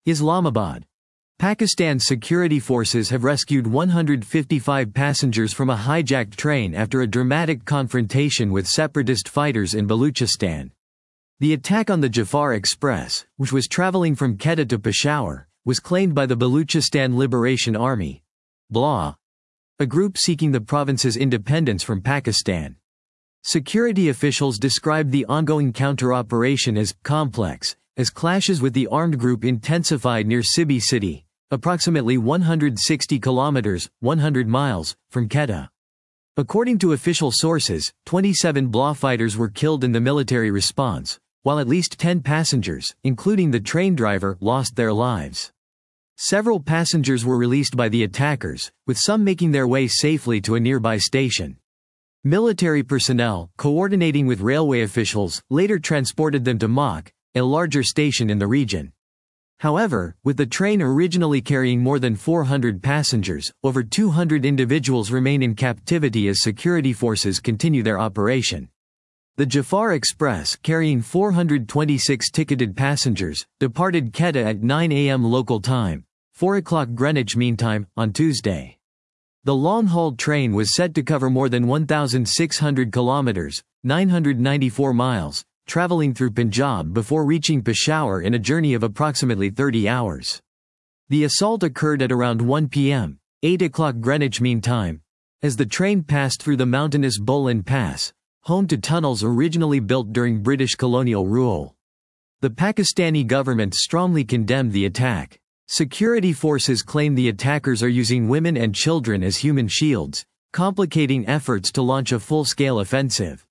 Islamabad. Pakistan's security forces have rescued 155 passengers from a hijacked train after a dramatic confrontation with separatist fighters in Baluchistan. The attack on the Jafar Express, which was traveling from Quetta to Peshawar, was claimed by the Baluchistan Liberation Army, BLA, a group seeking the province's independence from Pakistan. Security officials described the ongoing counter-operation as complex, as clashes with the armed group intensified near Sibi city, approximately 160 kilometers, 100 miles, from Quetta. According to official sources, 27 BLA fighters were killed in the military response, while at least 10 passengers, including the train driver, lost their lives. Several passengers were released by the attackers, with some making their way safely to a nearby station. Military personnel, coordinating with railway officials, later transported them to Mok, a larger station in the region. However, with the train originally carrying more than 400 passengers, over 200 individuals remain in captivity as security forces continue their operation. The Jafar Express, carrying 426 ticketed passengers, departed Quetta at 9 a.m. local time, 4 o'clock Greenwich Mean Time, on Tuesday. The long-haul train was said to cover more than 1,600 kilometers, 994 miles, traveling through Punjab before reaching Peshawar in a journey of approximately 30 hours. The assault occurred at around 1 p.m., 8 o'clock Greenwich Mean Time, as the train passed through the mountainous Bolan Pass, home to tunnels originally built during British colonial rule. The Pakistani government strongly condemned the attack. Security forces claim the attackers are using women and children as human shields, complicating efforts to launch a full-scale offensive.